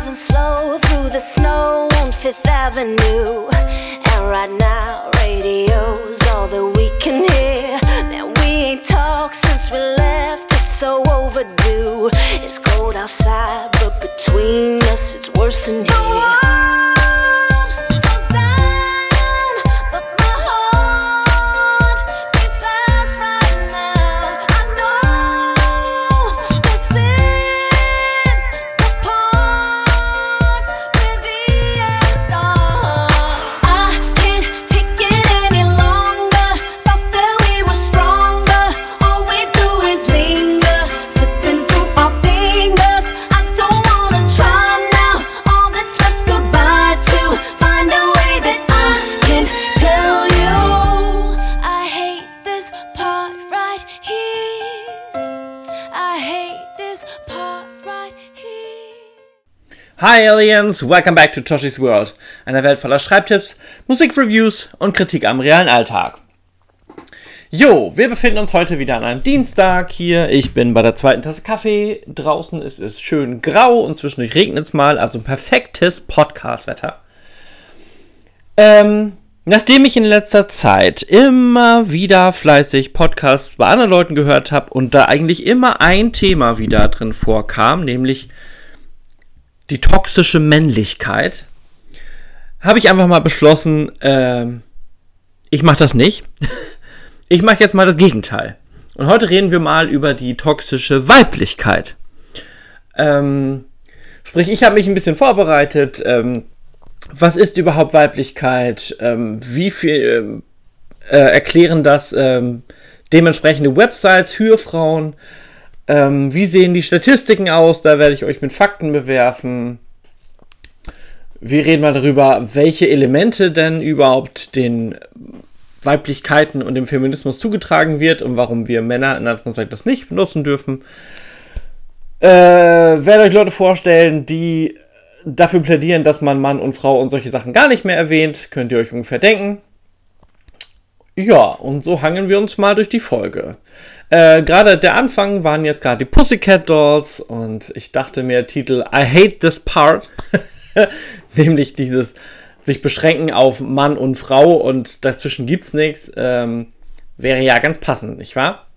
driving slow through the snow on Fifth Avenue. And right now, radio's all that we can hear. Now we ain't talked since we left, it's so overdue. It's cold outside, but between us it's worse in here. Hi Aliens, welcome back to Toshi's World, einer Welt voller Schreibtipps, Musikreviews und Kritik am realen Alltag. Jo, wir befinden uns heute wieder an einem Dienstag hier. Ich bin bei der zweiten Tasse Kaffee. Draußen ist es schön grau und zwischendurch regnet es mal, also perfektes Podcast-Wetter. Nachdem ich in letzter Zeit immer wieder fleißig Podcasts bei anderen Leuten gehört habe und da eigentlich immer ein Thema wieder drin vorkam, nämlich die toxische Männlichkeit, habe ich einfach mal beschlossen, ich mache das nicht. Ich mache jetzt mal das Gegenteil. Und heute reden wir mal über die toxische Weiblichkeit. Sprich, ich habe mich ein bisschen vorbereitet. Was ist überhaupt Weiblichkeit? Wie viel erklären das dementsprechende Websites für Frauen? Wie sehen die Statistiken aus? Da werde ich euch mit Fakten bewerfen. Wir reden mal darüber, welche Elemente denn überhaupt den Weiblichkeiten und dem Feminismus zugetragen wird und warum wir Männer in Anführungszeichen das nicht benutzen dürfen. Werde euch Leute vorstellen, die dafür plädieren, dass man Mann und Frau und solche Sachen gar nicht mehr erwähnt. Könnt ihr euch ungefähr denken. Ja, und so hangeln wir uns mal durch die Folge. Gerade der Anfang waren jetzt gerade die Pussycat Dolls und ich dachte mir, Titel I hate this part, nämlich dieses sich beschränken auf Mann und Frau und dazwischen gibt's nichts, wäre ja ganz passend, nicht wahr?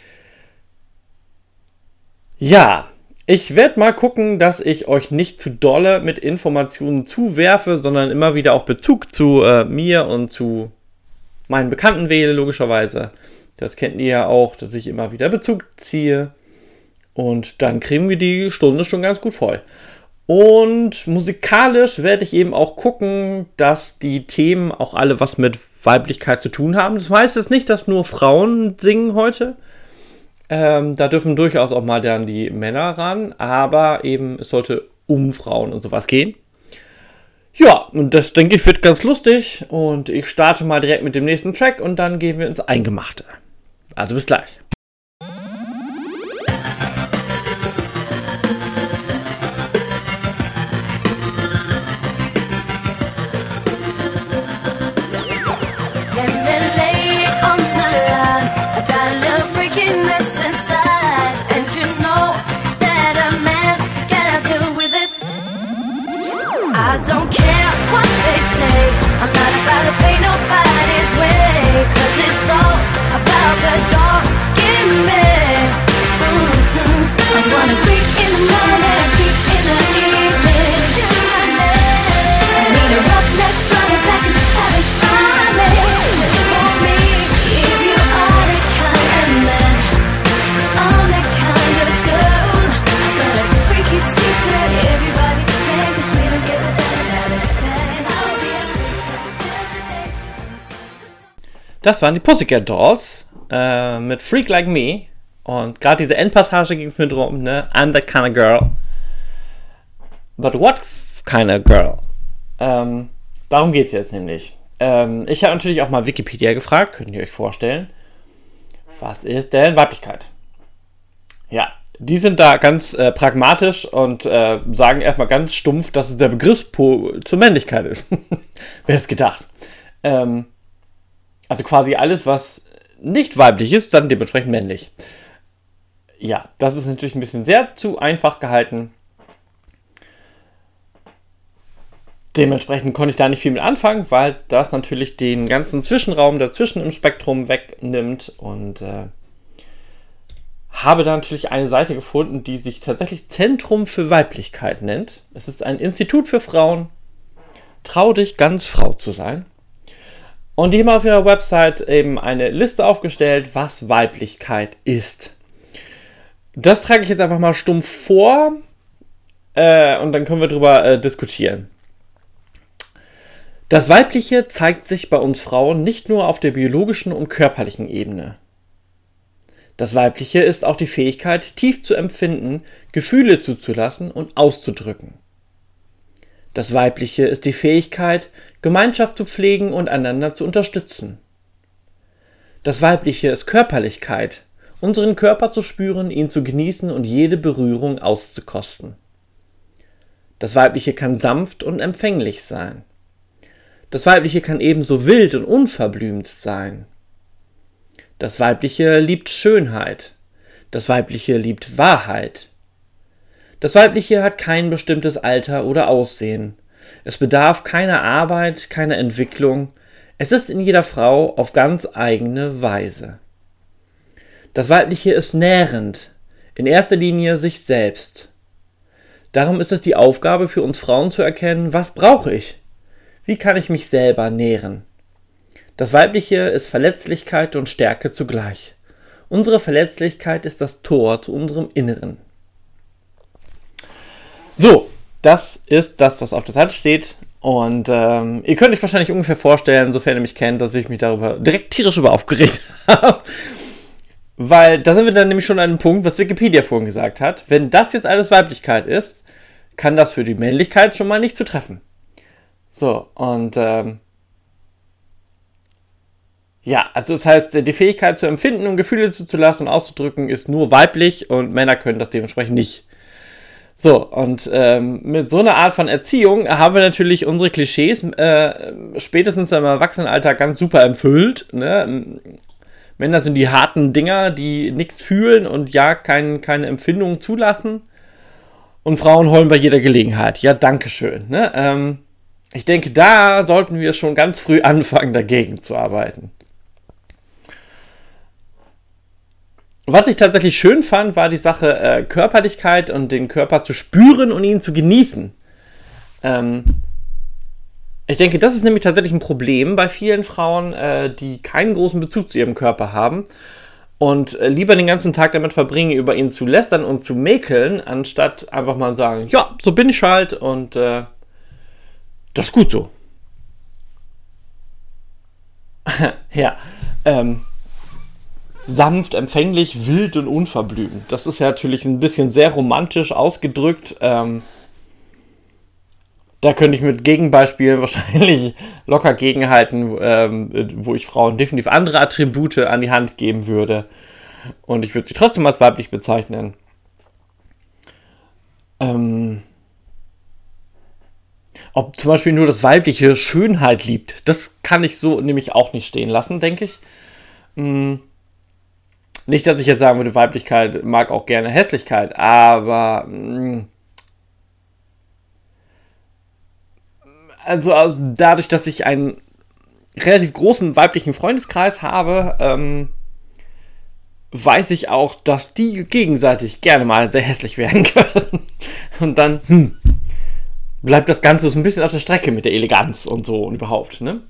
Ja, ich werde mal gucken, dass ich euch nicht zu dolle mit Informationen zuwerfe, sondern immer wieder auch Bezug zu mir und zu meinen Bekannten wähle, logischerweise. Das kennt ihr ja auch, dass ich immer wieder Bezug ziehe. Und dann kriegen wir die Stunde schon ganz gut voll. Und musikalisch werde ich eben auch gucken, dass die Themen auch alle was mit Weiblichkeit zu tun haben. Das heißt jetzt nicht, dass nur Frauen singen heute. Da dürfen durchaus auch mal dann die Männer ran. Aber eben, es sollte um Frauen und sowas gehen. Ja, und das, denke ich, wird ganz lustig. Und ich starte mal direkt mit dem nächsten Track und dann gehen wir ins Eingemachte. Also bis gleich. I don't care what they say, I'm not about to pay nobody's way, 'cause it's all about the dog in me. I'm gonna freak in the morning, freak in the evening, do my name. I need a roughneck running back and satisfy me, just for me. If you are the kind of man, 'cause I'm that kind of girl. I got a freaky secret, everybody's saying, 'cause we don't give a damn. Das waren die Pussycat Dolls mit Freak Like Me. Und gerade diese Endpassage ging es mir drum, ne? I'm that kind of girl. But what kind of girl? Darum geht es jetzt nämlich. Ich habe natürlich auch mal Wikipedia gefragt, könnt ihr euch vorstellen. Was ist denn Weiblichkeit? Ja, die sind da ganz pragmatisch und sagen erstmal ganz stumpf, dass es der Begriff zur Männlichkeit ist. Wer hätte es gedacht? Also quasi alles, was nicht weiblich ist, dann dementsprechend männlich. Ja, das ist natürlich ein bisschen sehr zu einfach gehalten. Dementsprechend konnte ich da nicht viel mit anfangen, weil das natürlich den ganzen Zwischenraum dazwischen im Spektrum wegnimmt und habe da natürlich eine Seite gefunden, die sich tatsächlich Zentrum für Weiblichkeit nennt. Es ist ein Institut für Frauen. Trau dich, ganz Frau zu sein. Und die haben auf ihrer Website eben eine Liste aufgestellt, was Weiblichkeit ist. Das trage ich jetzt einfach mal stumpf vor und dann können wir darüber diskutieren. Das Weibliche zeigt sich bei uns Frauen nicht nur auf der biologischen und körperlichen Ebene. Das Weibliche ist auch die Fähigkeit, tief zu empfinden, Gefühle zuzulassen und auszudrücken. Das Weibliche ist die Fähigkeit, Gemeinschaft zu pflegen und einander zu unterstützen. Das Weibliche ist Körperlichkeit, unseren Körper zu spüren, ihn zu genießen und jede Berührung auszukosten. Das Weibliche kann sanft und empfänglich sein. Das Weibliche kann ebenso wild und unverblümt sein. Das Weibliche liebt Schönheit. Das Weibliche liebt Wahrheit. Das Weibliche hat kein bestimmtes Alter oder Aussehen. Es bedarf keiner Arbeit, keiner Entwicklung. Es ist in jeder Frau auf ganz eigene Weise. Das Weibliche ist nährend, in erster Linie sich selbst. Darum ist es die Aufgabe für uns Frauen zu erkennen, was brauche ich? Wie kann ich mich selber nähren? Das Weibliche ist Verletzlichkeit und Stärke zugleich. Unsere Verletzlichkeit ist das Tor zu unserem Inneren. So, das ist das, was auf der Seite steht. Und ihr könnt euch wahrscheinlich ungefähr vorstellen, sofern ihr mich kennt, dass ich mich darüber direkt tierisch über aufgeregt habe. Weil da sind wir dann nämlich schon an einem Punkt, was Wikipedia vorhin gesagt hat. Wenn das jetzt alles Weiblichkeit ist, kann das für die Männlichkeit schon mal nicht zutreffen. So, und ja, also das heißt, die Fähigkeit zu empfinden und Gefühle zuzulassen und auszudrücken ist nur weiblich und Männer können das dementsprechend nicht. So, und mit so einer Art von Erziehung haben wir natürlich unsere Klischees spätestens im Erwachsenenalter ganz super erfüllt. Ne? Männer sind die harten Dinger, die nichts fühlen und ja, keine Empfindungen zulassen. Und Frauen heulen bei jeder Gelegenheit. Ja, dankeschön. Ne? Ich denke, da sollten wir schon ganz früh anfangen, dagegen zu arbeiten. Was ich tatsächlich schön fand, war die Sache Körperlichkeit und den Körper zu spüren und ihn zu genießen. Ich denke, das ist nämlich tatsächlich ein Problem bei vielen Frauen, die keinen großen Bezug zu ihrem Körper haben und lieber den ganzen Tag damit verbringen, über ihn zu lästern und zu mäkeln, anstatt einfach mal sagen, ja, so bin ich halt und das ist gut so. Ja, sanft, empfänglich, wild und unverblümt. Das ist ja natürlich ein bisschen sehr romantisch ausgedrückt. Da könnte ich mit Gegenbeispielen wahrscheinlich locker gegenhalten, wo ich Frauen definitiv andere Attribute an die Hand geben würde. Und ich würde sie trotzdem als weiblich bezeichnen. Ob zum Beispiel nur das Weibliche Schönheit liebt, das kann ich so nämlich auch nicht stehen lassen, denke ich. Nicht, dass ich jetzt sagen würde, Weiblichkeit mag auch gerne Hässlichkeit, aber also dadurch, dass ich einen relativ großen weiblichen Freundeskreis habe, weiß ich auch, dass die gegenseitig gerne mal sehr hässlich werden können. Und dann bleibt das Ganze so ein bisschen auf der Strecke mit der Eleganz und so und überhaupt, ne?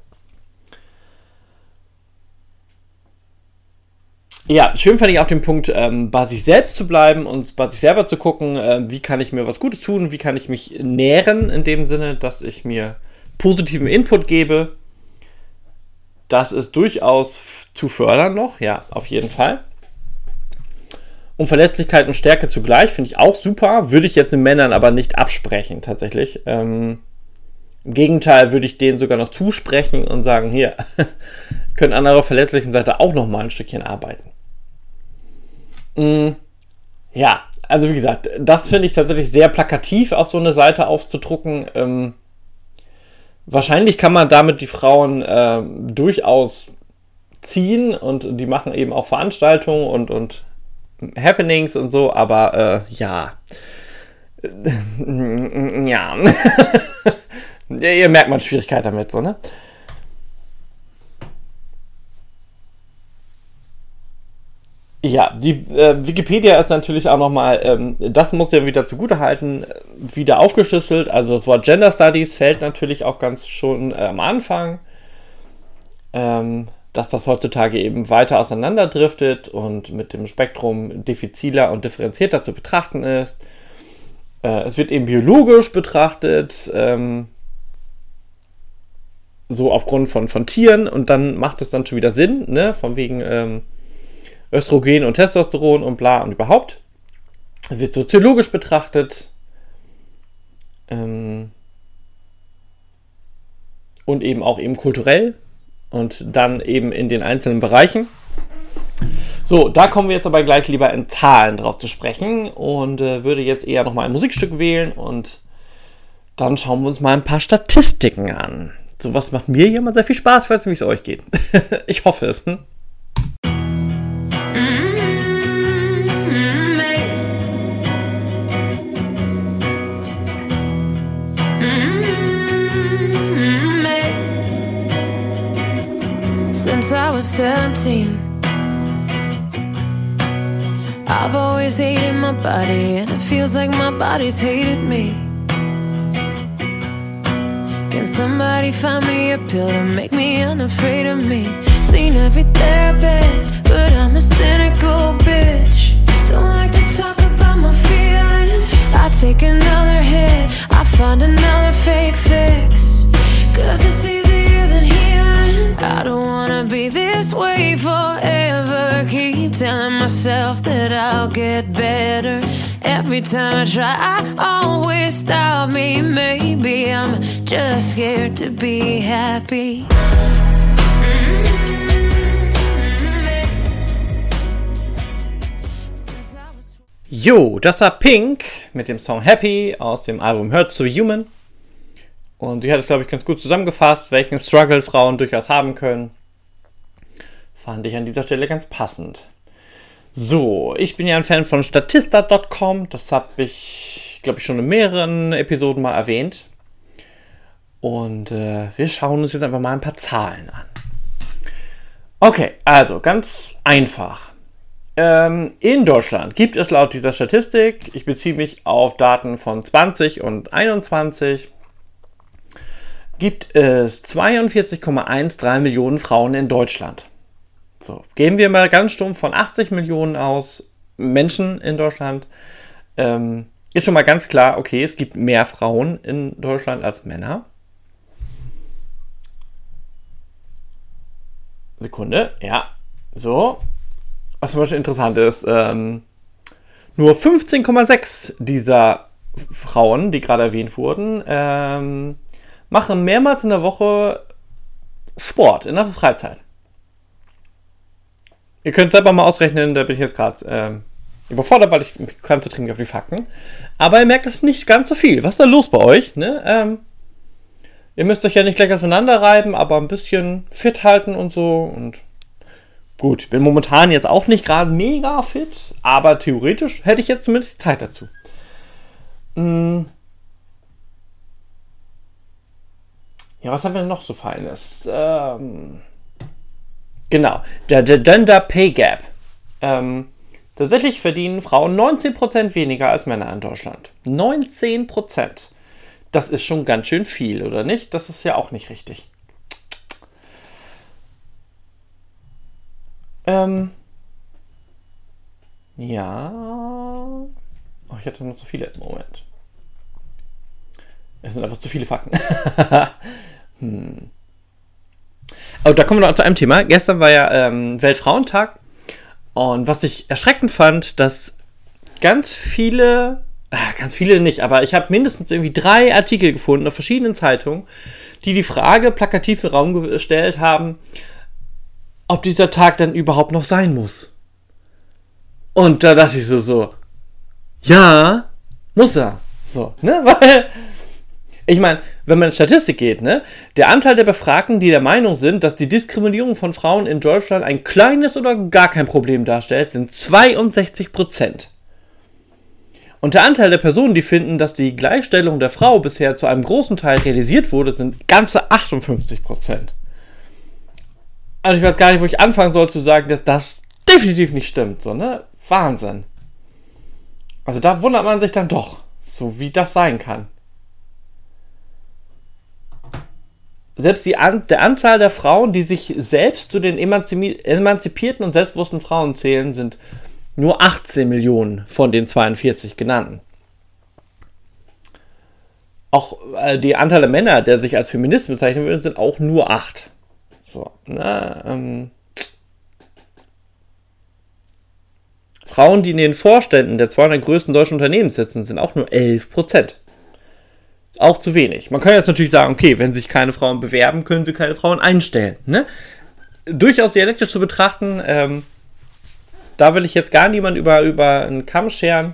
Ja, schön fand ich auch den Punkt, bei sich selbst zu bleiben und bei sich selber zu gucken, wie kann ich mir was Gutes tun, wie kann ich mich nähren, in dem Sinne, dass ich mir positiven Input gebe. Das ist durchaus zu fördern noch, ja, auf jeden Fall. Und Verletzlichkeit und Stärke zugleich finde ich auch super, würde ich jetzt den Männern aber nicht absprechen, tatsächlich. Im Gegenteil würde ich denen sogar noch zusprechen und sagen, hier, können an eurer verletzlichen Seite auch noch mal ein Stückchen arbeiten. Ja, also wie gesagt, das finde ich tatsächlich sehr plakativ, auf so eine Seite aufzudrucken. Wahrscheinlich kann man damit die Frauen durchaus ziehen und die machen eben auch Veranstaltungen und Happenings und so, aber ja. Ja. Ihr merkt mal Schwierigkeit damit, so, ne? Ja, die Wikipedia ist natürlich auch nochmal, das muss ja wieder zugutehalten, wieder aufgeschlüsselt. Also das Wort Gender Studies fällt natürlich auch ganz schon am Anfang, dass das heutzutage eben weiter auseinanderdriftet und mit dem Spektrum diffiziler und differenzierter zu betrachten ist. Es wird eben biologisch betrachtet, so aufgrund von Tieren, und dann macht es dann schon wieder Sinn, ne, von wegen Östrogen und Testosteron und bla und überhaupt. Es wird soziologisch betrachtet und eben auch eben kulturell und dann eben in den einzelnen Bereichen. So, da kommen wir jetzt aber gleich lieber in Zahlen drauf zu sprechen und würde jetzt eher nochmal ein Musikstück wählen und dann schauen wir uns mal ein paar Statistiken an. Sowas macht mir hier immer sehr viel Spaß, falls es euch geht. Ich hoffe es. Since I was 17, I've always hated my body, and it feels like my body's hated me. Can somebody find me a pill to make me unafraid of me? Seen every therapist, but I'm a cynical bitch. Don't like to talk about my feelings. I take another hit, I find another fake fix, 'cause it's easier than healing. I don't wanna be this way forever. Keep telling myself that I'll get better. Every time I try, I always stop me. Maybe I'm just scared to be happy. Jo, das war Pink mit dem Song Happy aus dem Album Hurts to be Human. Und sie hat es, glaube ich, ganz gut zusammengefasst, welchen Struggle Frauen durchaus haben können. Fand ich an dieser Stelle ganz passend. So, ich bin ja ein Fan von Statista.com. Das habe ich, glaube ich, schon in mehreren Episoden mal erwähnt. Und wir schauen uns jetzt einfach mal ein paar Zahlen an. Okay, also ganz einfach. In Deutschland gibt es laut dieser Statistik, ich beziehe mich auf Daten von 20 und 21, gibt es 42,13 Millionen Frauen in Deutschland. So, gehen wir mal ganz stumpf von 80 Millionen aus Menschen in Deutschland. Ist schon mal ganz klar, okay, es gibt mehr Frauen in Deutschland als Männer. Sekunde, ja, so. Was zum Beispiel interessant ist, nur 15,6 dieser Frauen, die gerade erwähnt wurden, machen mehrmals in der Woche Sport in der Freizeit. Ihr könnt selber mal ausrechnen, da bin ich jetzt gerade überfordert, weil ich mich konzentriere mich auf die Fakten. Aber ihr merkt, es ist nicht ganz so viel. Was ist da los bei euch? Ne? Ihr müsst euch ja nicht gleich auseinanderreiben, aber ein bisschen fit halten und so. Und gut, ich bin momentan jetzt auch nicht gerade mega fit, aber theoretisch hätte ich jetzt zumindest die Zeit dazu. Ja, was haben wir denn noch so Feines? Genau, der Gender Pay Gap. Tatsächlich verdienen Frauen 19% weniger als Männer in Deutschland. 19%. Das ist schon ganz schön viel, oder nicht? Das ist ja auch nicht richtig. Ja. Oh, ich hatte noch so viele im Moment. Es sind einfach zu viele Fakten. Aber da kommen wir noch zu einem Thema. Gestern war ja Weltfrauentag. Und was ich erschreckend fand, dass ganz viele nicht, aber ich habe mindestens irgendwie 3 Artikel gefunden auf verschiedenen Zeitungen, die Frage plakativ in den Raum gestellt haben, ob dieser Tag dann überhaupt noch sein muss. Und da dachte ich so, ja, muss er. So, ne, weil, ich meine, wenn man in Statistik geht, ne, der Anteil der Befragten, die der Meinung sind, dass die Diskriminierung von Frauen in Deutschland ein kleines oder gar kein Problem darstellt, sind 62%. Und der Anteil der Personen, die finden, dass die Gleichstellung der Frau bisher zu einem großen Teil realisiert wurde, sind ganze 58%. Also ich weiß gar nicht, wo ich anfangen soll zu sagen, dass das definitiv nicht stimmt. So, ne? Wahnsinn. Also da wundert man sich dann doch, so wie das sein kann. Selbst der Anzahl der Frauen, die sich selbst zu den emanzipierten und selbstbewussten Frauen zählen, sind nur 18 Millionen von den 42 genannten. Auch die Anzahl der Männer, der sich als Feministen bezeichnen würden, sind auch nur 8. So, Frauen, die in den Vorständen der 200 größten deutschen Unternehmen sitzen, sind auch nur 11%. Ist auch zu wenig. Man kann jetzt natürlich sagen, okay, wenn sich keine Frauen bewerben, können sie keine Frauen einstellen. Ne? Durchaus dialektisch zu betrachten, da will ich jetzt gar niemand über einen Kamm scheren.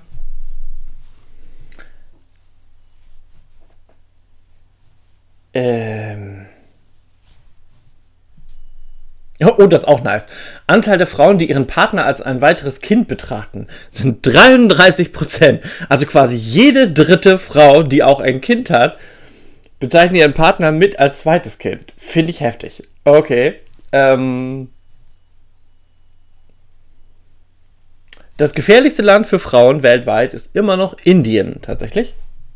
Oh, das ist auch nice. Anteil der Frauen, die ihren Partner als ein weiteres Kind betrachten, sind 33%. Also quasi jede dritte Frau, die auch ein Kind hat, bezeichnet ihren Partner mit als zweites Kind. Finde ich heftig. Okay. Das gefährlichste Land für Frauen weltweit ist immer noch Indien, tatsächlich.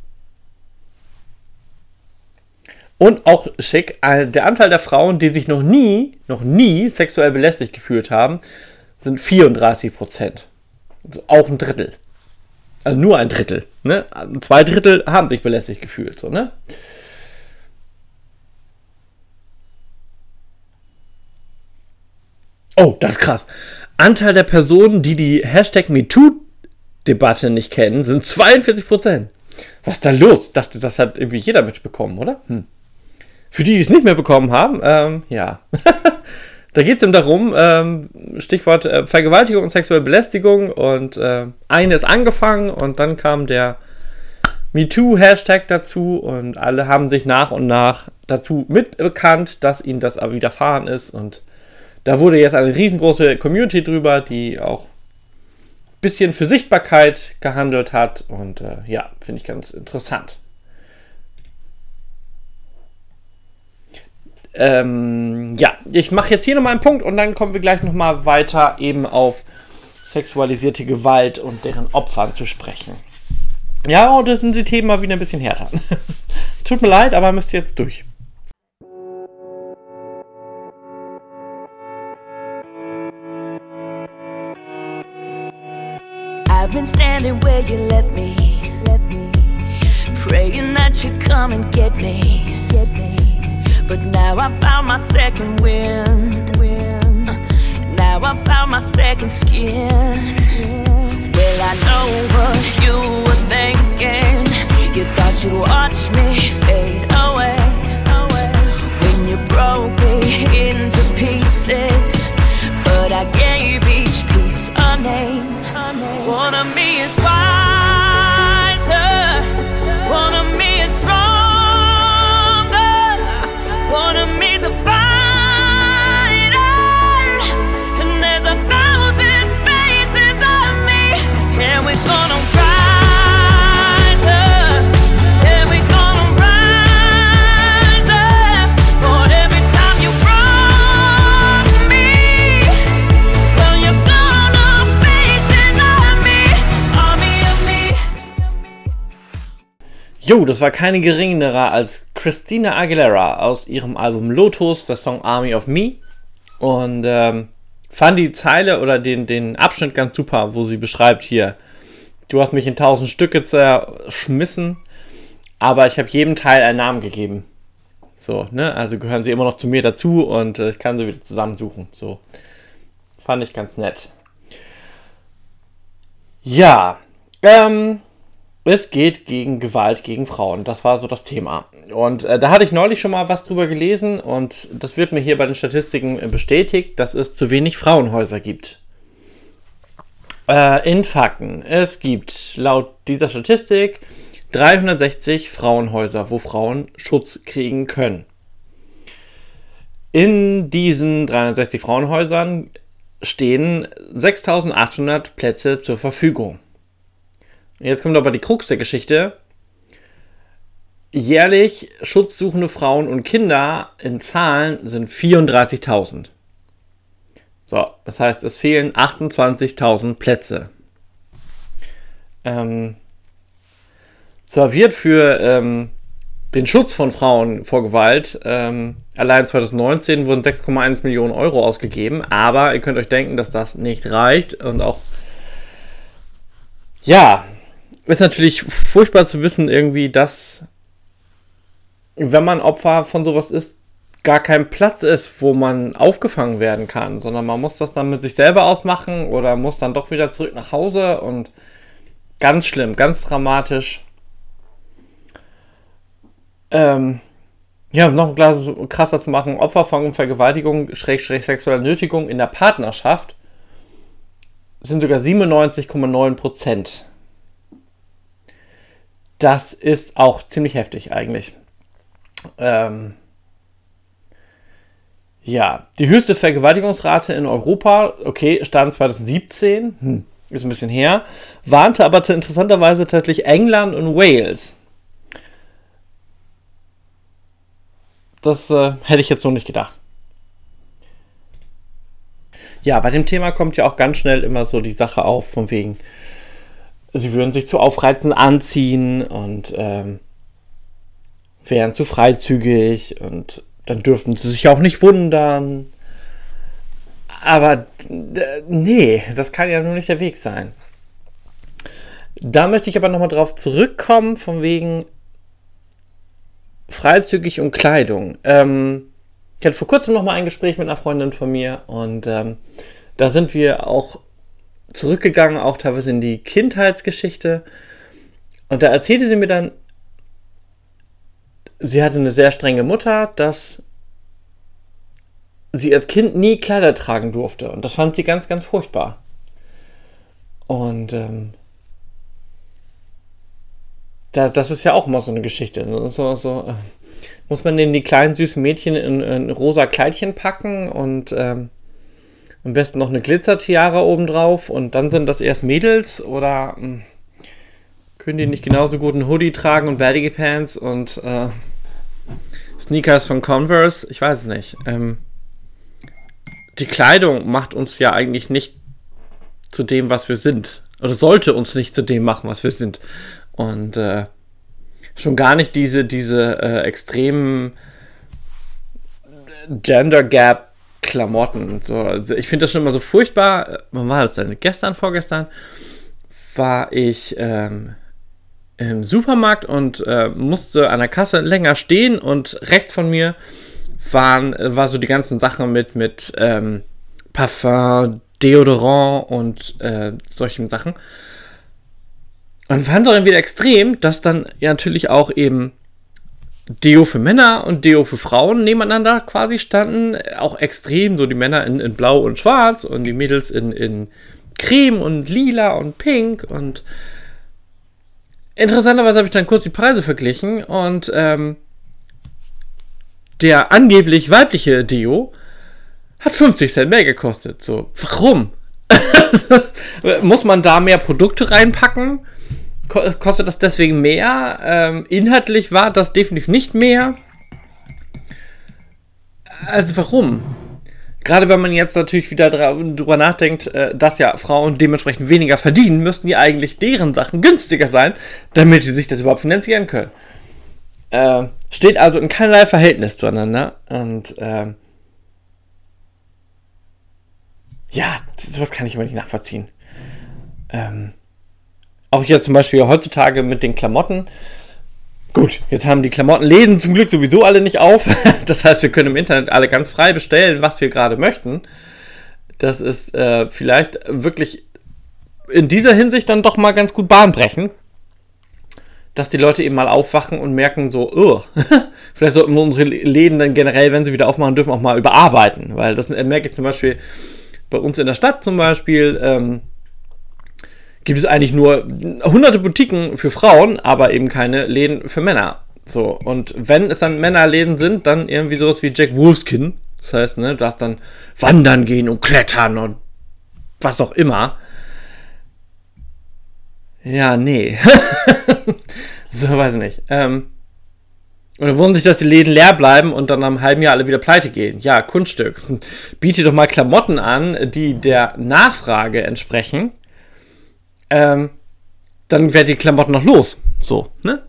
Und auch schick, der Anteil der Frauen, die sich noch nie sexuell belästigt gefühlt haben, sind 34%. Also auch ein Drittel. Also nur ein Drittel. Ne? 2 Drittel haben sich belästigt gefühlt. So, ne? Oh, das ist krass. Anteil der Personen, die #MeToo-Debatte nicht kennen, sind 42%. Was ist da los? Ich dachte, das hat irgendwie jeder mitbekommen, oder? Für die es nicht mehr bekommen haben, ja. Da geht es eben darum, Stichwort Vergewaltigung und sexuelle Belästigung, und eine ist angefangen und dann kam der MeToo-Hashtag dazu und alle haben sich nach und nach dazu mitbekannt, dass ihnen das aber widerfahren ist, und da wurde jetzt eine riesengroße Community drüber, die auch ein bisschen für Sichtbarkeit gehandelt hat, und ja, finde ich ganz interessant. Ja, ich mache jetzt hier nochmal einen Punkt und dann kommen wir gleich nochmal weiter eben auf sexualisierte Gewalt und deren Opfern zu sprechen. Ja, und das sind die Themen mal wieder ein bisschen härter. Tut mir leid, aber müsst ihr jetzt durch. I've been standing where you left me, praying that you come and get me. But now I found my second wind. Now I found my second skin. Well, I know what you were thinking. You thought you'd watch me fade away when you broke me into pieces. But I gave each piece a name. One of me is wiser. One of me is stronger. One of me's a fighter, and there's 1,000 faces of me, and we're gonna rise up, and we're gonna rise up. For every time you wrong me, well, you're gonna face an army of me. Jo, das war keine geringere als Christina Aguilera aus ihrem Album Lotus, der Song Army of Me. Und fand die Zeile oder den Abschnitt ganz super, wo sie beschreibt hier: Du hast mich in 1000 Stücke zerschmissen, aber ich habe jedem Teil einen Namen gegeben. So, ne? Also gehören sie immer noch zu mir dazu und ich kann sie wieder zusammensuchen. So. Fand ich ganz nett. Ja, es geht gegen Gewalt gegen Frauen. Das war so das Thema. Und da hatte ich neulich schon mal was drüber gelesen und das wird mir hier bei den Statistiken bestätigt, dass es zu wenig Frauenhäuser gibt. In Fakten. Es gibt laut dieser Statistik 360 Frauenhäuser, wo Frauen Schutz kriegen können. In diesen 360 Frauenhäusern stehen 6.800 Plätze zur Verfügung. Jetzt kommt aber die Krux der Geschichte. Jährlich schutzsuchende Frauen und Kinder in Zahlen sind 34.000. So, das heißt, es fehlen 28.000 Plätze. Zwar wird für den Schutz von Frauen vor Gewalt allein 2019 wurden 6,1 Millionen Euro ausgegeben, aber ihr könnt euch denken, dass das nicht reicht und auch, ja, ist natürlich furchtbar zu wissen irgendwie, dass, wenn man Opfer von sowas ist, gar kein Platz ist, wo man aufgefangen werden kann, sondern man muss das dann mit sich selber ausmachen oder muss dann doch wieder zurück nach Hause und ganz schlimm, ganz dramatisch. Ja, um noch ein krasser zu machen, Opfer von Vergewaltigung, sexueller Nötigung in der Partnerschaft sind sogar 97,9%. Das ist auch ziemlich heftig eigentlich. Ja, die höchste Vergewaltigungsrate in Europa, okay, stand 2017, ist ein bisschen her, warnte aber interessanterweise tatsächlich England und Wales. Das hätte ich jetzt so nicht gedacht. Ja, bei dem Thema kommt ja auch ganz schnell immer so die Sache auf, von wegen, sie würden sich zu aufreizend anziehen und wären zu freizügig und dann dürften sie sich auch nicht wundern. Aber nee, das kann ja nur nicht der Weg sein. Da möchte ich aber nochmal drauf zurückkommen, von wegen freizügig und Kleidung. Ich hatte vor kurzem nochmal ein Gespräch mit einer Freundin von mir und da sind wir auch zurückgegangen, auch teilweise in die Kindheitsgeschichte. Und da erzählte sie mir dann, sie hatte eine sehr strenge Mutter, dass sie als Kind nie Kleider tragen durfte. Und das fand sie ganz, ganz furchtbar. Und das ist ja auch immer so eine Geschichte. Muss man denn die kleinen süßen Mädchen in rosa Kleidchen packen und am besten noch eine Glitzertiara obendrauf und dann sind das erst Mädels oder können die nicht genauso gut einen Hoodie tragen und Baggy Pants und Sneakers von Converse? Ich weiß es nicht. Die Kleidung macht uns ja eigentlich nicht zu dem, was wir sind. Oder sollte uns nicht zu dem machen, was wir sind. Und schon gar nicht diese extremen Gender Gap Klamotten. So. Also ich finde das schon immer so furchtbar. Wann war das denn? Vorgestern war ich im Supermarkt und musste an der Kasse länger stehen und rechts von mir war so die ganzen Sachen mit Parfum, Deodorant und solchen Sachen. Und fand es auch dann wieder extrem, dass dann ja natürlich auch eben Deo für Männer und Deo für Frauen nebeneinander quasi standen. Auch extrem, so die Männer in Blau und Schwarz und die Mädels in Creme und Lila und Pink. Und interessanterweise habe ich dann kurz die Preise verglichen und der angeblich weibliche Deo hat 50 Cent mehr gekostet. So, warum? Muss man da mehr Produkte reinpacken? Kostet das deswegen mehr? Inhaltlich war das definitiv nicht mehr. Also warum? Gerade wenn man jetzt natürlich wieder drüber nachdenkt, dass ja Frauen dementsprechend weniger verdienen, müssten ja eigentlich deren Sachen günstiger sein, damit sie sich das überhaupt finanzieren können. Steht also in keinerlei Verhältnis zueinander. Und ja, sowas kann ich immer nicht nachvollziehen. Auch jetzt zum Beispiel heutzutage mit den Klamotten. Gut, jetzt haben die Klamottenläden zum Glück sowieso alle nicht auf. Das heißt, wir können im Internet alle ganz frei bestellen, was wir gerade möchten. Das ist vielleicht wirklich in dieser Hinsicht dann doch mal ganz gut bahnbrechend, dass die Leute eben mal aufwachen und merken so, vielleicht sollten wir unsere Läden dann generell, wenn sie wieder aufmachen dürfen, auch mal überarbeiten. Weil das merke ich zum Beispiel bei uns in der Stadt zum Beispiel, gibt es eigentlich nur hunderte Boutiquen für Frauen, aber eben keine Läden für Männer. So, und wenn es dann Männerläden sind, dann irgendwie sowas wie Jack Wolfskin. Das heißt, ne, du darfst dann wandern gehen und klettern und was auch immer. Ja, nee. So, weiß ich nicht. Und dann wundern sich, dass die Läden leer bleiben und dann nach einem halben Jahr alle wieder pleite gehen. Ja, Kunststück. Biete doch mal Klamotten an, die der Nachfrage entsprechen. Dann werden die Klamotten noch los. So, ne?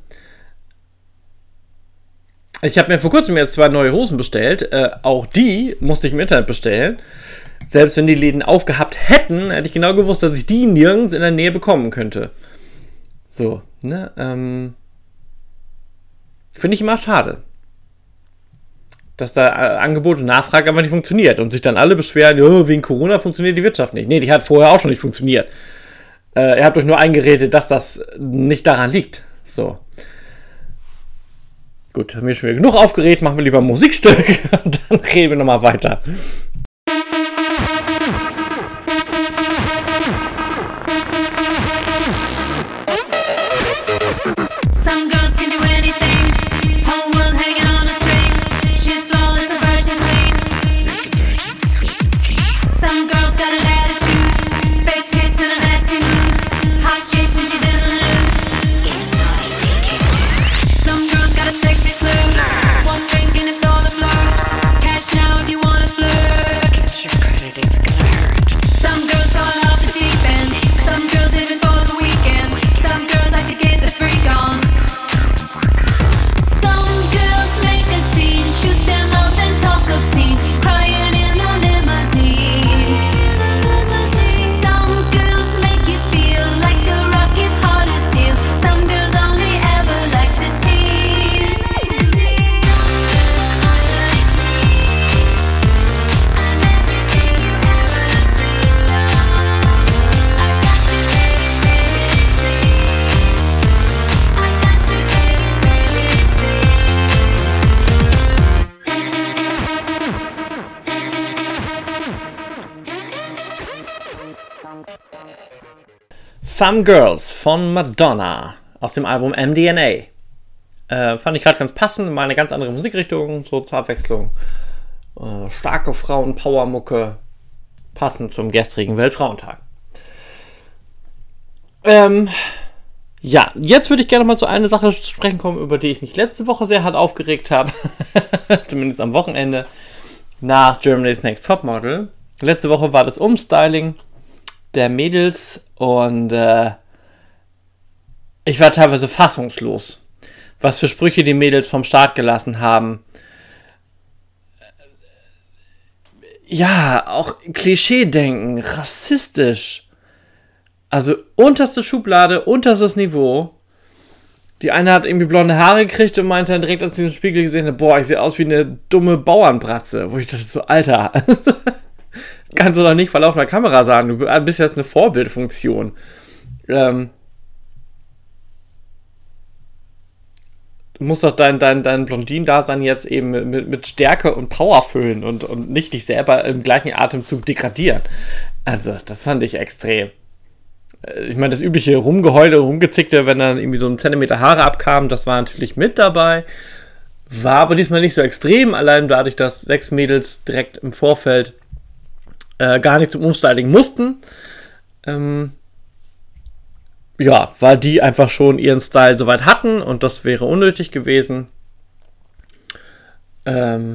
Ich habe mir vor kurzem jetzt 2 neue Hosen bestellt. Auch die musste ich im Internet bestellen. Selbst wenn die Läden aufgehabt hätten, hätte ich genau gewusst, dass ich die nirgends in der Nähe bekommen könnte. So, ne? Finde ich immer schade. Dass da Angebot und Nachfrage einfach nicht funktioniert und sich dann alle beschweren, oh, wegen Corona funktioniert die Wirtschaft nicht. Nee, die hat vorher auch schon nicht funktioniert. Ihr habt euch nur eingeredet, dass das nicht daran liegt. So. Gut, haben wir schon wieder genug aufgeregt, machen wir lieber ein Musikstück und dann reden wir nochmal weiter. Some girls can do anything. Whole world hanging on a string. She's flawless, a virgin queen. Some girls got an attitude, fake tits and a nasty mood. Hot shit when she's in the mood. Some girls got a sexy flirt. One drink and it's all a blur. Cash now if you wanna flirt. Some girls going off the deep end. Some girls living for the weekend. Some girls like to get the freak on. Some girls make a scene, shoot their mouth and talk obscene, crying in a limousine. Some girls make you feel like a rock if hard as steel. Some girls only ever like to tease. I'm everything you ever dreamed of. I got you, Some Girls von Madonna aus dem Album MDNA. Fand ich gerade ganz passend, mal eine ganz andere Musikrichtung, so zur Abwechslung. Starke Frauen, Powermucke, passend zum gestrigen Weltfrauentag. Ja, jetzt würde ich gerne mal zu einer Sache sprechen kommen, über die ich mich letzte Woche sehr hart aufgeregt habe. Zumindest am Wochenende nach Germany's Next Topmodel. Letzte Woche war das Umstyling der Mädels und ich war teilweise fassungslos, was für Sprüche die Mädels vom Start gelassen haben. Ja, auch Klischee-Denken, rassistisch. Also unterste Schublade, unterstes Niveau. Die eine hat irgendwie blonde Haare gekriegt und meinte dann direkt, als sie im Spiegel gesehen hat, boah, ich sehe aus wie eine dumme Bauernbratze. Wo ich dachte so, Alter, kannst du doch nicht vor laufender Kamera sagen, du bist jetzt eine Vorbildfunktion. Du musst doch dein Blondin-Dasein jetzt eben mit Stärke und Power füllen und nicht dich selber im gleichen Atemzug degradieren. Also, das fand ich extrem. Ich meine, das übliche Rumgeheule, Rumgezickte, wenn dann irgendwie so ein Zentimeter Haare abkamen, das war natürlich mit dabei. War aber diesmal nicht so extrem, allein dadurch, dass 6 Mädels direkt im Vorfeld gar nicht zum Umstyling mussten. Ja, weil die einfach schon ihren Style soweit hatten und das wäre unnötig gewesen. 3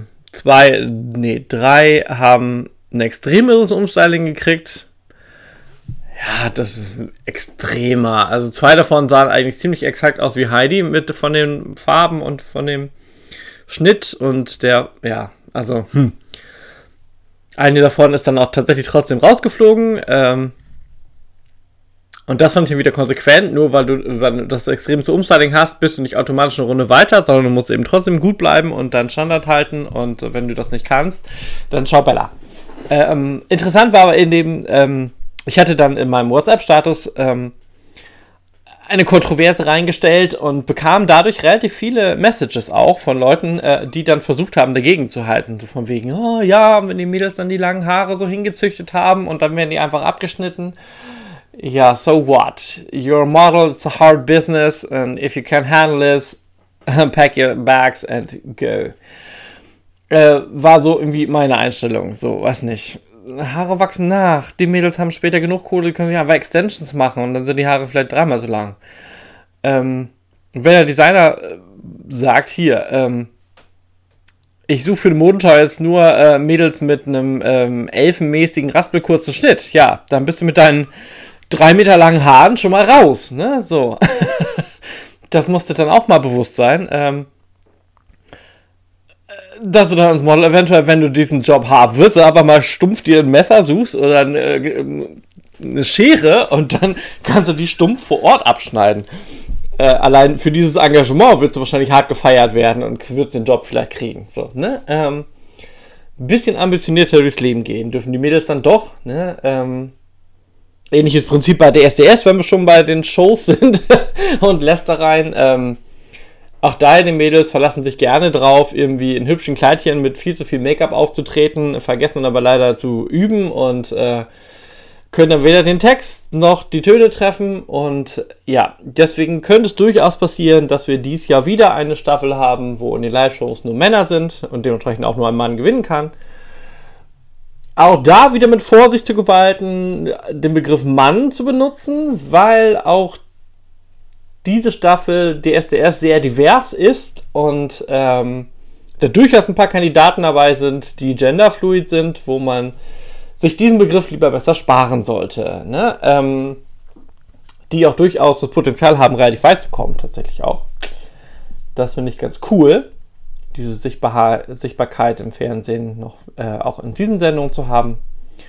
haben ein extremeres Umstyling gekriegt. Ja, das ist extremer. Also 2 davon sahen eigentlich ziemlich exakt aus wie Heidi von den Farben und von dem Schnitt und der, ja, also, eine davon ist dann auch tatsächlich trotzdem rausgeflogen. Und das fand ich wieder konsequent. Nur weil du das extremste Umstyling hast, bist du nicht automatisch eine Runde weiter, sondern du musst eben trotzdem gut bleiben und deinen Standard halten. Und wenn du das nicht kannst, dann schau Bella. Interessant war aber in dem, ich hatte dann in meinem WhatsApp-Status eine Kontroverse reingestellt und bekam dadurch relativ viele Messages auch von Leuten, die dann versucht haben, dagegen zu halten. So von wegen, oh ja, wenn die Mädels dann die langen Haare so hingezüchtet haben und dann werden die einfach abgeschnitten. Ja, so what? You're a model, it's a hard business and if you can't handle this, pack your bags and go. War so irgendwie meine Einstellung, so, weiß nicht. Haare wachsen nach. Die Mädels haben später genug Kohle, die können ja aber Extensions machen und dann sind die Haare vielleicht 3-mal so lang. Und wenn der Designer sagt, hier, ich suche für die Modenschau jetzt nur Mädels mit einem elfenmäßigen, raspelkurzen Schnitt, ja, dann bist du mit deinen 3 Meter langen Haaren schon mal raus, ne, so. Das musste dann auch mal bewusst sein, dass du dann als Model eventuell, wenn du diesen Job haben willst, einfach mal stumpf dir ein Messer suchst oder eine Schere und dann kannst du die stumpf vor Ort abschneiden. Allein für dieses Engagement wird du wahrscheinlich hart gefeiert werden und wirst den Job vielleicht kriegen. So, ne? Bisschen ambitionierter durchs Leben gehen dürfen die Mädels dann doch. Ne? Ähnliches Prinzip bei der SDS, wenn wir schon bei den Shows sind und Lästereien. Auch da die Mädels verlassen sich gerne drauf, irgendwie in hübschen Kleidchen mit viel zu viel Make-up aufzutreten, vergessen dann aber leider zu üben und können dann weder den Text noch die Töne treffen. Und ja, deswegen könnte es durchaus passieren, dass wir dieses Jahr wieder eine Staffel haben, wo in den Live-Shows nur Männer sind und dementsprechend auch nur ein Mann gewinnen kann. Auch da wieder mit Vorsicht zu gewalten, den Begriff Mann zu benutzen, weil auch diese Staffel DSDS sehr divers ist und da durchaus ein paar Kandidaten dabei sind, die genderfluid sind, wo man sich diesen Begriff lieber besser sparen sollte. Ne? Die auch durchaus das Potenzial haben, relativ weit zu kommen, tatsächlich auch. Das finde ich ganz cool, diese Sichtbarkeit im Fernsehen noch auch in diesen Sendungen zu haben.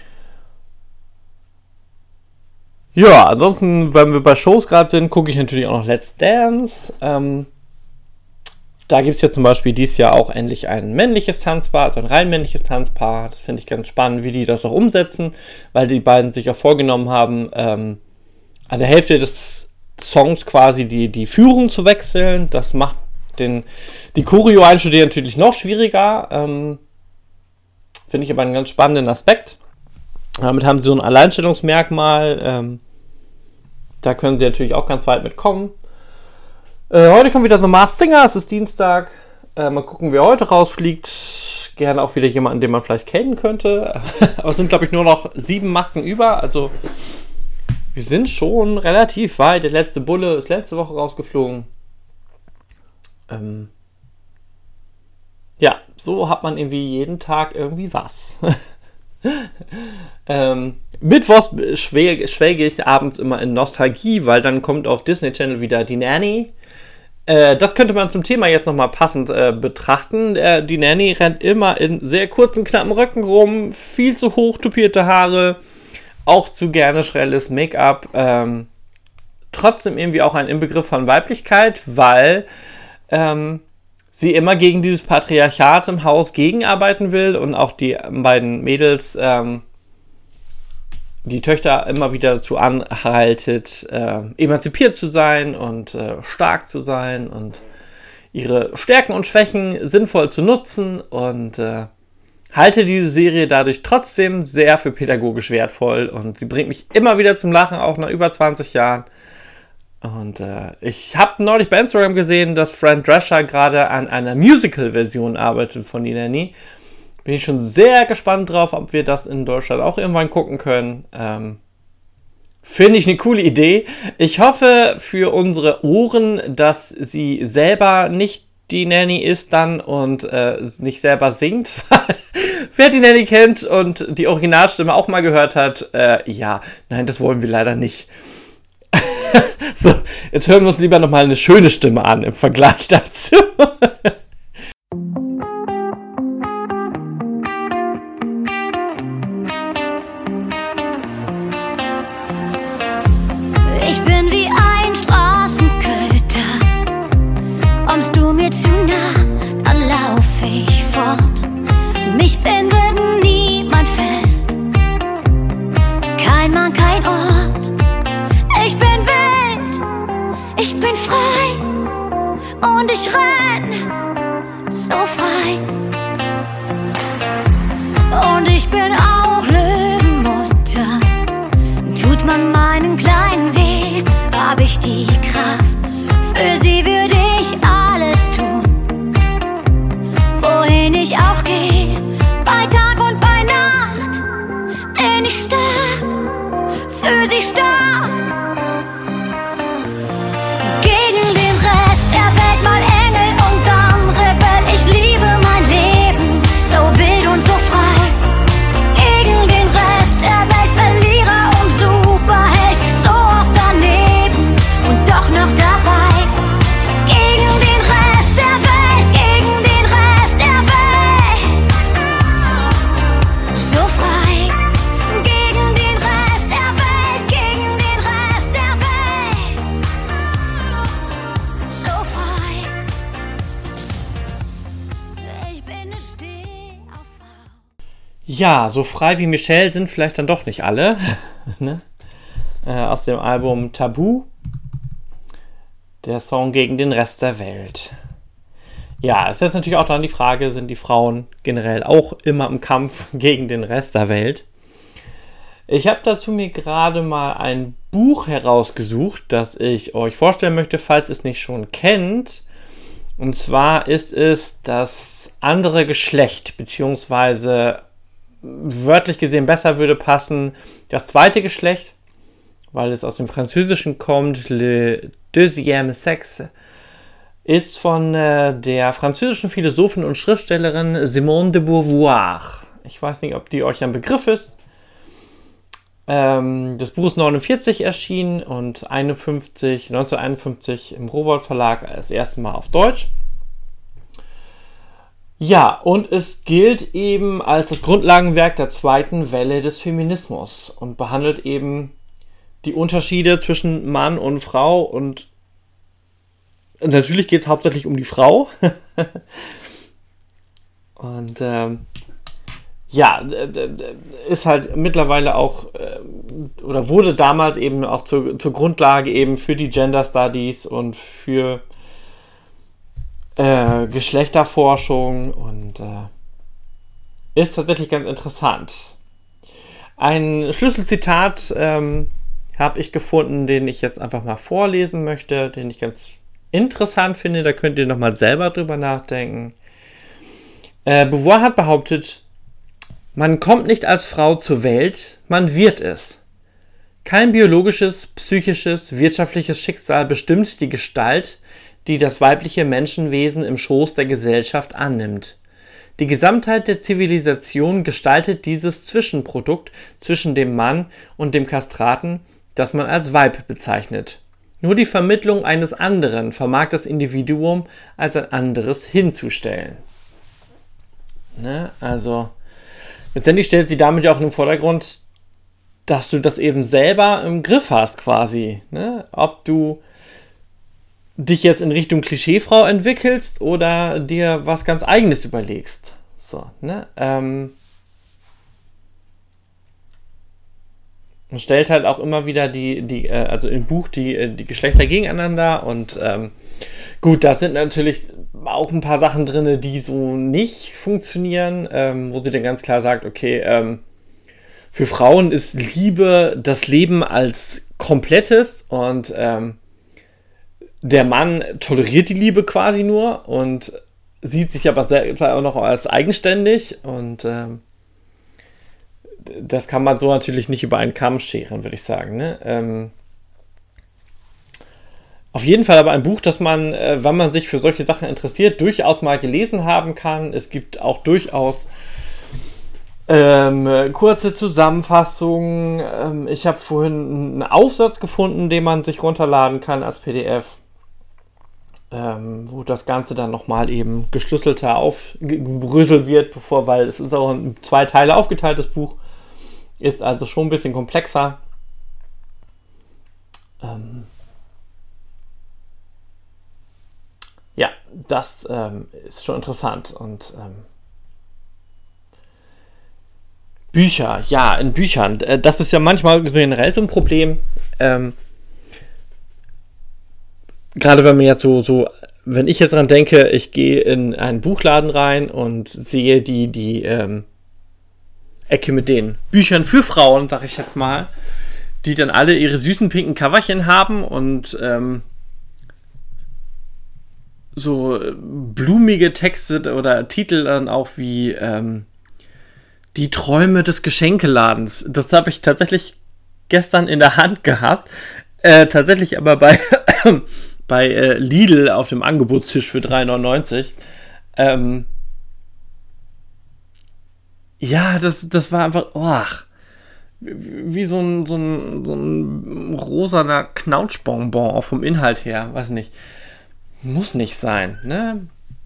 Ja, ansonsten, wenn wir bei Shows gerade sind, gucke ich natürlich auch noch Let's Dance. Da gibt es ja zum Beispiel dieses Jahr auch endlich ein männliches Tanzpaar, also ein rein männliches Tanzpaar. Das finde ich ganz spannend, wie die das auch umsetzen, weil die beiden sich auch vorgenommen haben, an der Hälfte des Songs quasi die Führung zu wechseln. Das macht die Choreo einstudieren natürlich noch schwieriger. Finde ich aber einen ganz spannenden Aspekt. Damit haben sie so ein Alleinstellungsmerkmal. Da können sie natürlich auch ganz weit mitkommen. Heute kommt wieder The Masked Singer, es ist Dienstag. Mal gucken, wer heute rausfliegt. Gerne auch wieder jemanden, den man vielleicht kennen könnte. Aber es sind, glaube ich, nur noch 7 Masken über. Also wir sind schon relativ weit. Der letzte Bulle ist letzte Woche rausgeflogen. Ja, so hat man irgendwie jeden Tag irgendwie was. Mittwochs schwelge ich abends immer in Nostalgie, weil dann kommt auf Disney Channel wieder die Nanny. Das könnte man zum Thema jetzt nochmal passend betrachten. Die Nanny rennt immer in sehr kurzen, knappen Röcken rum, viel zu hoch tupierte Haare, auch zu gerne schrelles Make-up. Trotzdem irgendwie auch ein Inbegriff von Weiblichkeit, weil sie immer gegen dieses Patriarchat im Haus gegenarbeiten will und auch die beiden Mädels, die Töchter immer wieder dazu anhaltet, emanzipiert zu sein und stark zu sein und ihre Stärken und Schwächen sinnvoll zu nutzen und halte diese Serie dadurch trotzdem sehr für pädagogisch wertvoll und sie bringt mich immer wieder zum Lachen, auch nach über 20 Jahren. Und ich habe neulich bei Instagram gesehen, dass Fran Drescher gerade an einer Musical-Version arbeitet von Die Nanny. Bin ich schon sehr gespannt drauf, ob wir das in Deutschland auch irgendwann gucken können. Finde ich eine coole Idee. Ich hoffe für unsere Ohren, dass sie selber nicht die Nanny ist dann und nicht selber singt. Wer die Nanny kennt und die Originalstimme auch mal gehört hat, nein, das wollen wir leider nicht. So, jetzt hören wir uns lieber nochmal eine schöne Stimme an im Vergleich dazu. Ich bin wie ein Straßenköter. Kommst du mir zu nah, dann lauf ich fort. Mich bindet niemand fest. Kein Mann, kein Ort. Ich bin wild, ich bin frei und ich renn so frei. Und ich bin auch Löwenmutter. Tut man meinen Kleinen weh, hab ich die Kraft. Für sie würde ich alles tun. bin ich stark, für sie stark. Gegen den Rest der Welt mal Engel und dann Rebell. Ich liebe mein Leben, so wild und so frei. Gegen den Rest der Welt Verlierer und Superheld. So oft daneben und doch noch dabei. Gegen den Rest der Welt, gegen den Rest der Welt. So frei. Gegen den Rest der Welt, gegen den Rest der Welt. So frei. Ich bin eine Stehauffrau. Ja, so frei wie Michelle sind vielleicht dann doch nicht alle. Ne? Aus dem Album Tabu. Der Song gegen den Rest der Welt. Ja, ist jetzt natürlich auch dann die Frage, sind die Frauen generell auch immer im Kampf gegen den Rest der Welt? Ich habe dazu mir gerade mal ein Buch herausgesucht, das ich euch vorstellen möchte, falls ihr es nicht schon kennt. Und zwar ist es Das andere Geschlecht, beziehungsweise wörtlich gesehen besser würde passen das zweite Geschlecht, weil es aus dem Französischen kommt. Le deuxième sexe ist von der französischen Philosophin und Schriftstellerin Simone de Beauvoir. Ich weiß nicht, ob die euch ein Begriff ist. Das Buch ist 1949 erschienen und 1951 im Rowohlt Verlag das erste Mal auf Deutsch. Ja, und es gilt eben als das Grundlagenwerk der zweiten Welle des Feminismus und behandelt eben die Unterschiede zwischen Mann und Frau, und natürlich geht es hauptsächlich um die Frau. Und ja, ist halt mittlerweile auch, oder wurde damals eben auch zur Grundlage eben für die Gender Studies und für Geschlechterforschung und ist tatsächlich ganz interessant. Ein Schlüsselzitat habe ich gefunden, den ich jetzt einfach mal vorlesen möchte, den ich ganz interessant finde. Da könnt ihr nochmal selber drüber nachdenken. Beauvoir hat behauptet, man kommt nicht als Frau zur Welt, man wird es. Kein biologisches, psychisches, wirtschaftliches Schicksal bestimmt die Gestalt, die das weibliche Menschenwesen im Schoß der Gesellschaft annimmt. Die Gesamtheit der Zivilisation gestaltet dieses Zwischenprodukt zwischen dem Mann und dem Kastraten, das man als Weib bezeichnet. Nur die Vermittlung eines anderen vermag das Individuum als ein anderes hinzustellen. Ne? Also, letztendlich stellt sie damit ja auch in den Vordergrund, dass du das eben selber im Griff hast quasi. Ne? Ob du dich jetzt in Richtung Klischeefrau entwickelst oder dir was ganz Eigenes überlegst. So, ne? Man stellt halt auch immer wieder also im Buch die Geschlechter gegeneinander und gut, da sind natürlich auch ein paar Sachen drin, die so nicht funktionieren, wo sie dann ganz klar sagt, okay, für Frauen ist Liebe das Leben als komplettes und der Mann toleriert die Liebe quasi nur und sieht sich aber selbst auch noch als eigenständig und das kann man so natürlich nicht über einen Kamm scheren, würde ich sagen. Ne? Auf jeden Fall aber ein Buch, das man, wenn man sich für solche Sachen interessiert, durchaus mal gelesen haben kann. Es gibt auch durchaus kurze Zusammenfassungen. Ich habe vorhin einen Aufsatz gefunden, den man sich runterladen kann als PDF. Wo das Ganze dann nochmal eben geschlüsselter aufgebröselt wird, weil es ist auch in 2 Teile aufgeteilt, das Buch. Ist also schon ein bisschen komplexer. Ja, das ist schon interessant. Und Bücher, ja, in Büchern, das ist ja manchmal generell so ein Problem. Gerade wenn man jetzt so, wenn ich jetzt dran denke, ich gehe in einen Buchladen rein und sehe die Ecke mit den Büchern für Frauen, sag ich jetzt mal, die dann alle ihre süßen pinken Coverchen haben und so blumige Texte oder Titel dann auch wie Die Träume des Geschenkeladens. Das habe ich tatsächlich gestern in der Hand gehabt. Tatsächlich aber bei Lidl auf dem Angebotstisch für 3,99 €. Ja, das war einfach, wie so ein rosaner Knautschbonbon, auch vom Inhalt her, weiß nicht. Muss nicht sein, ne?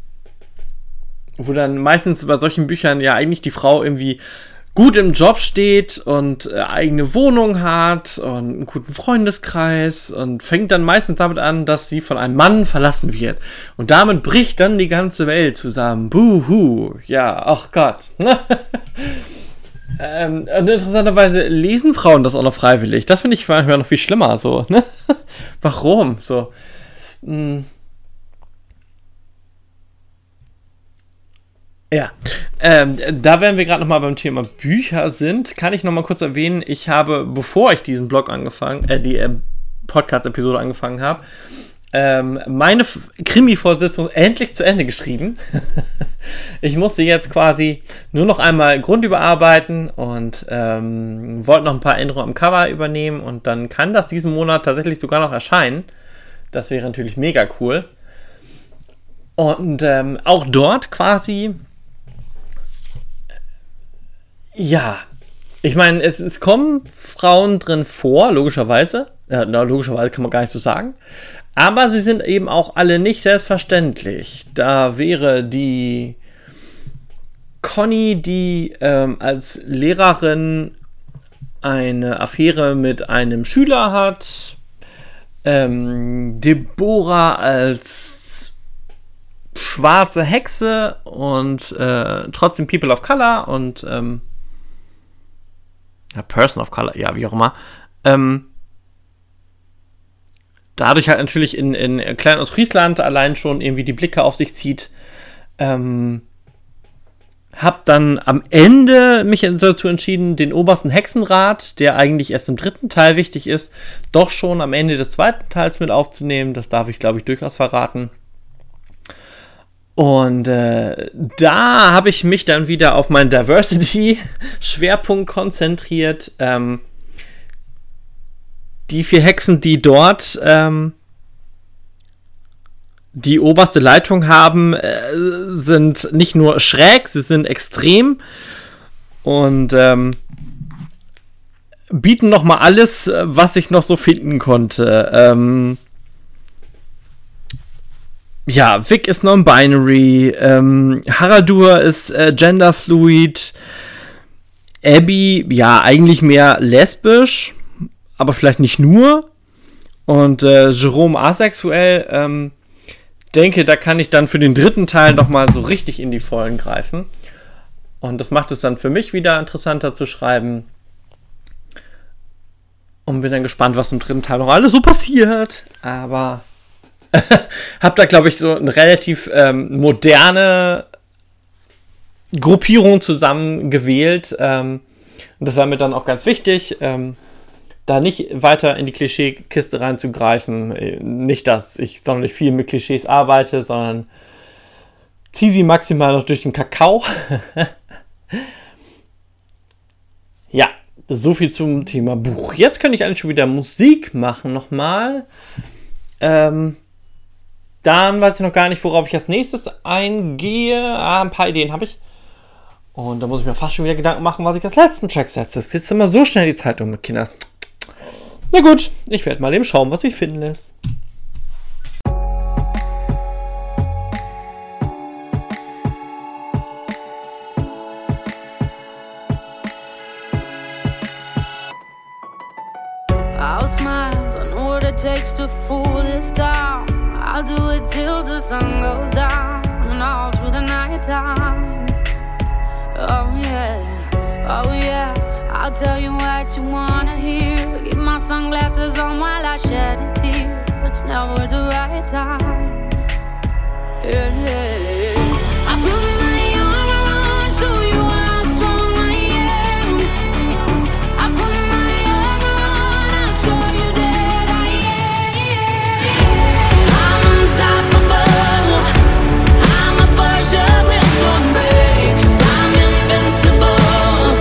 Wo dann meistens bei solchen Büchern ja eigentlich die Frau irgendwie gut im Job steht und eigene Wohnung hat und einen guten Freundeskreis und fängt dann meistens damit an, dass sie von einem Mann verlassen wird. Und damit bricht dann die ganze Welt zusammen. Buhu. Ja, ach Gott. Und interessanterweise lesen Frauen das auch noch freiwillig. Das finde ich manchmal noch viel schlimmer. So, ne? Warum? So. Ja, da wären wir gerade nochmal beim Thema Bücher sind, kann ich nochmal kurz erwähnen, ich habe, bevor ich diesen Blog die Podcast-Episode angefangen habe, meine Krimi-Vorsitzung endlich zu Ende geschrieben. Ich musste jetzt quasi nur noch einmal grundüberarbeiten und wollte noch ein paar Änderungen am Cover übernehmen und dann kann das diesen Monat tatsächlich sogar noch erscheinen. Das wäre natürlich mega cool. Und auch dort quasi, ja, ich meine, es kommen Frauen drin vor, logischerweise. Logischerweise kann man gar nicht so sagen. Aber sie sind eben auch alle nicht selbstverständlich. Da wäre die Conny, die als Lehrerin eine Affäre mit einem Schüler hat. Deborah als schwarze Hexe und trotzdem People of Color und Person of Color, ja, wie auch immer. Dadurch halt natürlich in Klein aus Friesland allein schon irgendwie die Blicke auf sich zieht. Hab dann am Ende mich dazu entschieden, den obersten Hexenrat, der eigentlich erst im 3. Teil wichtig ist, doch schon am Ende des 2. Teils mit aufzunehmen. Das darf ich, glaube ich, durchaus verraten. Und da habe ich mich dann wieder auf meinen Diversity-Schwerpunkt konzentriert. Die 4 Hexen, die dort die oberste Leitung haben, sind nicht nur schräg, sie sind extrem und bieten nochmal alles, was ich noch so finden konnte. Ja, Vic ist non-binary, Haradur ist genderfluid, Abby, ja, eigentlich mehr lesbisch, aber vielleicht nicht nur, und Jerome asexuell. Denke, da kann ich dann für den 3. Teil nochmal so richtig in die Vollen greifen. Und das macht es dann für mich wieder interessanter zu schreiben. Und bin dann gespannt, was im 3. Teil noch alles so passiert. Aber habe da, glaube ich, so eine relativ moderne Gruppierung zusammengewählt. Und das war mir dann auch ganz wichtig, da nicht weiter in die Klischeekiste reinzugreifen. Nicht, dass ich sonderlich viel mit Klischees arbeite, sondern ziehe sie maximal noch durch den Kakao. Ja, so viel zum Thema Buch. Jetzt könnte ich eigentlich schon wieder Musik machen nochmal. Dann weiß ich noch gar nicht, worauf ich als nächstes eingehe. Ein paar Ideen habe ich. Und da muss ich mir fast schon wieder Gedanken machen, was ich als letzten Track setze. Das geht immer so schnell die Zeit um mit Kindern. Na gut, ich werde mal eben schauen, was sich finden lässt. I'll smile, I know what it takes to fool this town. I'll do it till the sun goes down and all through the night time. Oh yeah, I'll tell you what you wanna hear. Keep my sunglasses on while I shed a tear. It's never the right time. Yeah. I put my armor on so you are strong, I am. I put my armor on, I'll show you that I am. I'm unstoppable. I'm a Porsche with no brakes. I'm invincible.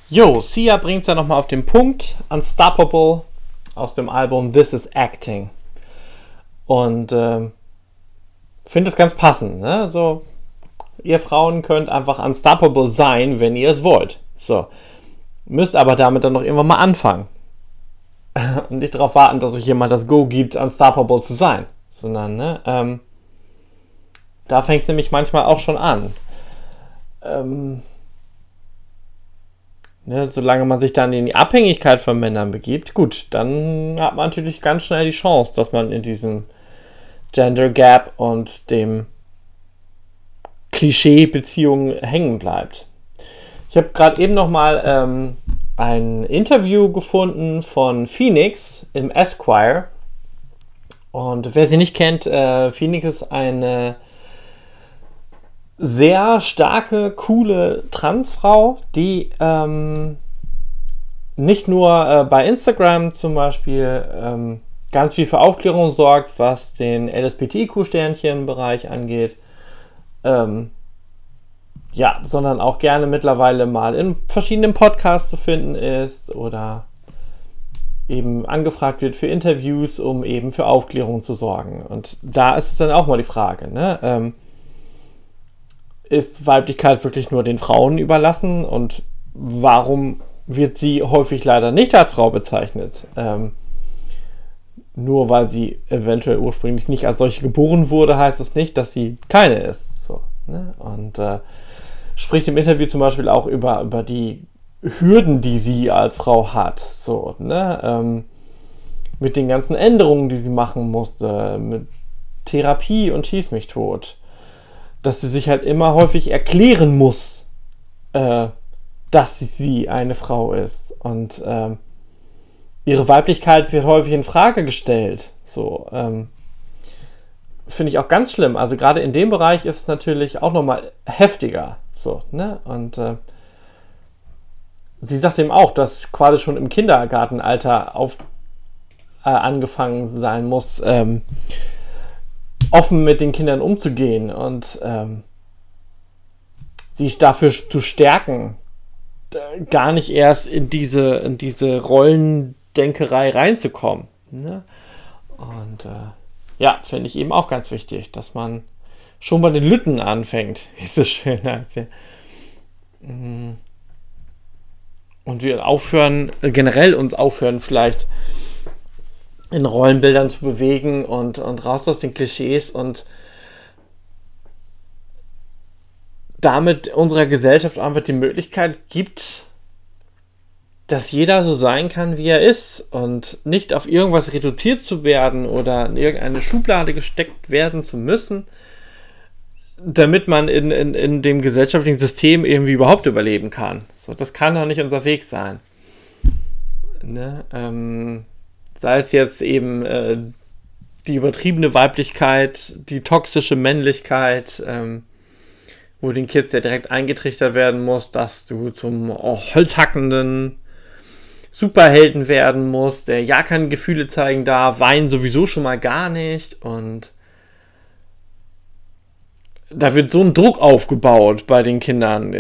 Jo, Sia bringt es ja nochmal auf den Punkt. Unstoppable aus dem Album This Is Acting. Und finde es ganz passend. Ne? So, ihr Frauen könnt einfach unstoppable sein, wenn ihr es wollt. So. Müsst aber damit dann noch irgendwann mal anfangen. Und nicht darauf warten, dass euch jemand das Go gibt, unstoppable zu sein. Sondern, ne, da fängt es nämlich manchmal auch schon an. Ne, solange man sich dann in die Abhängigkeit von Männern begibt, gut, dann hat man natürlich ganz schnell die Chance, dass man in diesem Gender Gap und dem Klischee-Beziehung hängen bleibt. Ich habe gerade eben nochmal ein Interview gefunden von Phoenix im Esquire. Und wer sie nicht kennt, Phoenix ist eine sehr starke, coole Transfrau, die nicht nur bei Instagram zum Beispiel ganz viel für Aufklärung sorgt, was den LSBTQ-Sternchen-Bereich angeht, sondern auch gerne mittlerweile mal in verschiedenen Podcasts zu finden ist oder eben angefragt wird für Interviews, um eben für Aufklärung zu sorgen. Und da ist es dann auch mal die Frage, ne? Ist Weiblichkeit wirklich nur den Frauen überlassen und warum wird sie häufig leider nicht als Frau bezeichnet? Nur weil sie eventuell ursprünglich nicht als solche geboren wurde, heißt es nicht, dass sie keine ist. So, ne? Und spricht im Interview zum Beispiel auch über die Hürden, die sie als Frau hat. So, ne? Mit den ganzen Änderungen, die sie machen musste, mit Therapie und schieß mich tot. Dass sie sich halt immer häufig erklären muss, dass sie eine Frau ist. Und ihre Weiblichkeit wird häufig in Frage gestellt. So, finde ich auch ganz schlimm. Also gerade in dem Bereich ist es natürlich auch nochmal heftiger. So, ne? Und sie sagt eben auch, dass quasi schon im Kindergartenalter angefangen sein muss, offen mit den Kindern umzugehen und sie dafür zu stärken, gar nicht erst in diese Rollendenkerei reinzukommen. Ne? Und finde ich eben auch ganz wichtig, dass man schon bei den Lütten anfängt, wie es so schön heißt. Ja. Und wir generell uns aufhören vielleicht in Rollenbildern zu bewegen und raus aus den Klischees und damit unserer Gesellschaft einfach die Möglichkeit gibt, dass jeder so sein kann, wie er ist und nicht auf irgendwas reduziert zu werden oder in irgendeine Schublade gesteckt werden zu müssen, damit man in dem gesellschaftlichen System irgendwie überhaupt überleben kann. So, das kann doch nicht unser Weg sein. Ne? Sei es jetzt eben die übertriebene Weiblichkeit, die toxische Männlichkeit, wo den Kids ja direkt eingetrichtert werden muss, dass du zum holzhackenden Superhelden werden musst, der ja keine Gefühle zeigen darf, weinen sowieso schon mal gar nicht und da wird so ein Druck aufgebaut bei den Kindern.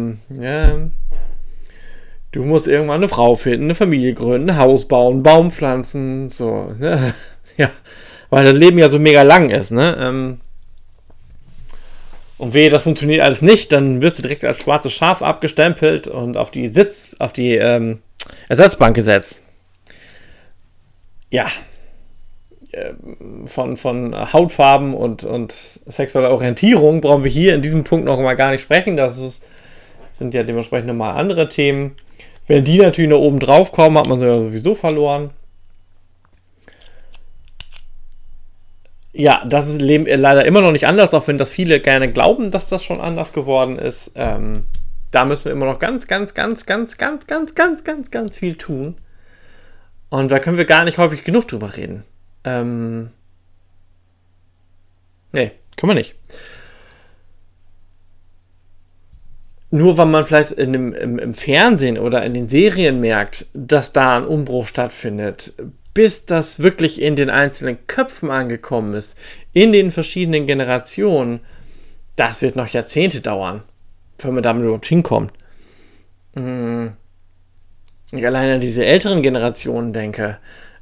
Du musst irgendwann eine Frau finden, eine Familie gründen, ein Haus bauen, Baum pflanzen, so, ne? Ja, weil das Leben ja so mega lang ist, ne? Und wehe, das funktioniert alles nicht, dann wirst du direkt als schwarzes Schaf abgestempelt und auf die Ersatzbank gesetzt. Ja. Von Hautfarben und sexueller Orientierung brauchen wir hier in diesem Punkt noch mal gar nicht sprechen. Sind ja dementsprechend nochmal andere Themen. Wenn die natürlich noch oben drauf kommen, hat man ja sowieso verloren. Ja, das ist leider immer noch nicht anders, auch wenn das viele gerne glauben, dass das schon anders geworden ist. Da müssen wir immer noch ganz viel tun. Und da können wir gar nicht häufig genug drüber reden. Nee, können wir nicht. Nur weil man vielleicht im Fernsehen oder in den Serien merkt, dass da ein Umbruch stattfindet, bis das wirklich in den einzelnen Köpfen angekommen ist, in den verschiedenen Generationen, das wird noch Jahrzehnte dauern, wenn man damit überhaupt hinkommt. ich alleine an diese älteren Generationen denke,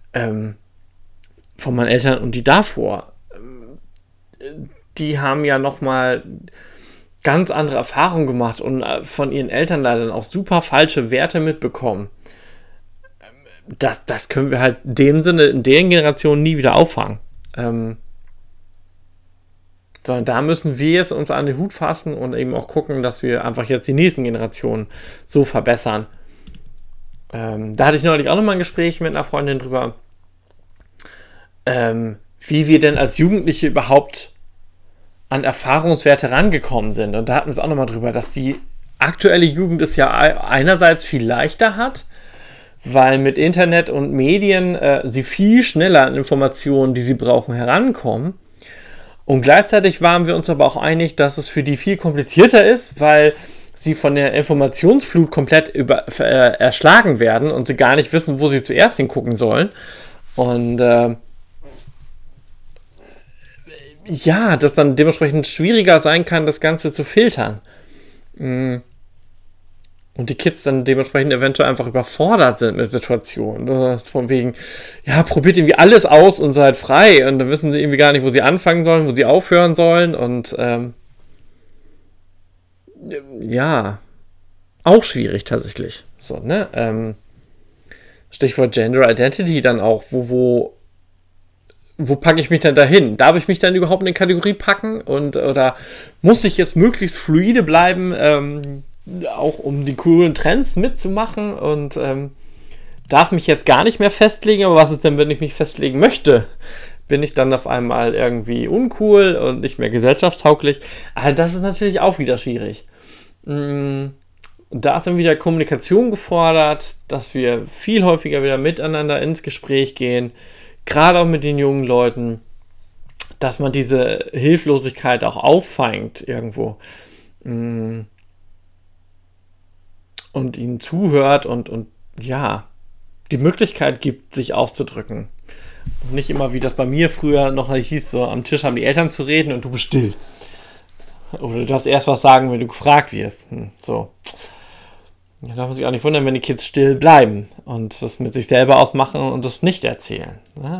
von meinen Eltern und die davor, die haben ja nochmal ganz andere Erfahrungen gemacht und von ihren Eltern leider auch super falsche Werte mitbekommen. Das können wir halt in dem Sinne, in deren Generation nie wieder auffangen. Sondern da müssen wir jetzt uns an den Hut fassen und eben auch gucken, dass wir einfach jetzt die nächsten Generationen so verbessern. Da hatte ich neulich auch nochmal ein Gespräch mit einer Freundin drüber, wie wir denn als Jugendliche überhaupt an Erfahrungswerte rangekommen sind. Und da hatten wir es auch nochmal drüber, dass die aktuelle Jugend es ja einerseits viel leichter hat, weil mit Internet und Medien sie viel schneller an Informationen, die sie brauchen, herankommen. Und gleichzeitig waren wir uns aber auch einig, dass es für die viel komplizierter ist, weil sie von der Informationsflut komplett erschlagen werden und sie gar nicht wissen, wo sie zuerst hingucken sollen. Und das dann dementsprechend schwieriger sein kann, das Ganze zu filtern. Und die Kids dann dementsprechend eventuell einfach überfordert sind mit Situationen. Von wegen, ja, probiert irgendwie alles aus und seid frei. Und dann wissen sie irgendwie gar nicht, wo sie anfangen sollen, wo sie aufhören sollen. Und auch schwierig tatsächlich. So, ne? Stichwort Gender Identity dann auch. Wo packe ich mich denn da hin? Darf ich mich dann überhaupt in eine Kategorie packen? Oder muss ich jetzt möglichst fluide bleiben, auch um die coolen Trends mitzumachen? Und darf mich jetzt gar nicht mehr festlegen? Aber was ist denn, wenn ich mich festlegen möchte? Bin ich dann auf einmal irgendwie uncool und nicht mehr gesellschaftstauglich? Also das ist natürlich auch wieder schwierig. Da ist dann wieder Kommunikation gefordert, dass wir viel häufiger wieder miteinander ins Gespräch gehen, gerade auch mit den jungen Leuten, dass man diese Hilflosigkeit auch auffängt irgendwo und ihnen zuhört und die Möglichkeit gibt, sich auszudrücken. Und nicht immer, wie das bei mir früher noch hieß, so am Tisch haben die Eltern zu reden und du bist still. Oder du darfst erst was sagen, wenn du gefragt wirst. So. Da darf man sich auch nicht wundern, wenn die Kids still bleiben und das mit sich selber ausmachen und das nicht erzählen.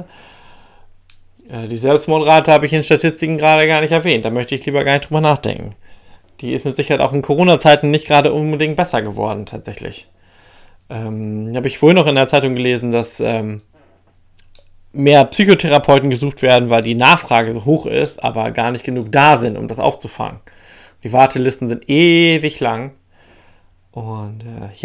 Die Selbstmordrate habe ich in Statistiken gerade gar nicht erwähnt. Da möchte ich lieber gar nicht drüber nachdenken. Die ist mit Sicherheit auch in Corona-Zeiten nicht gerade unbedingt besser geworden, tatsächlich. Habe ich vorhin noch in der Zeitung gelesen, dass mehr Psychotherapeuten gesucht werden, weil die Nachfrage so hoch ist, aber gar nicht genug da sind, um das aufzufangen. Die Wartelisten sind ewig lang. Und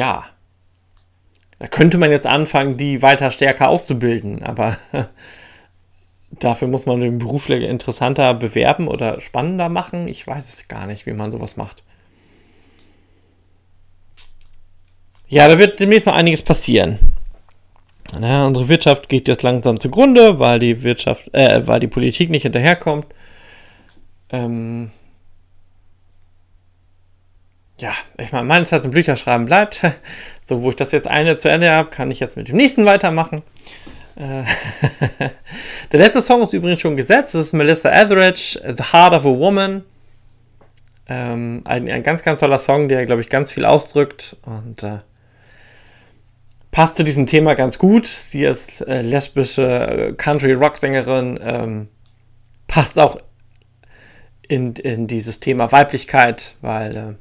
da könnte man jetzt anfangen, die weiter stärker auszubilden, aber dafür muss man den Beruf interessanter bewerben oder spannender machen. Ich weiß es gar nicht, wie man sowas macht. Ja, da wird demnächst noch einiges passieren. Unsere Wirtschaft geht jetzt langsam zugrunde, weil die Politik nicht hinterherkommt. Ich meine, meine Zeit zum Bücherschreiben bleibt. So, wo ich das jetzt eine zu Ende habe, kann ich jetzt mit dem nächsten weitermachen. Der letzte Song ist übrigens schon gesetzt. Das ist Melissa Etheridge, The Heart of a Woman. Ein ganz, ganz toller Song, der, glaube ich, ganz viel ausdrückt und passt zu diesem Thema ganz gut. Sie ist lesbische Country-Rock-Sängerin, passt auch in dieses Thema Weiblichkeit, weil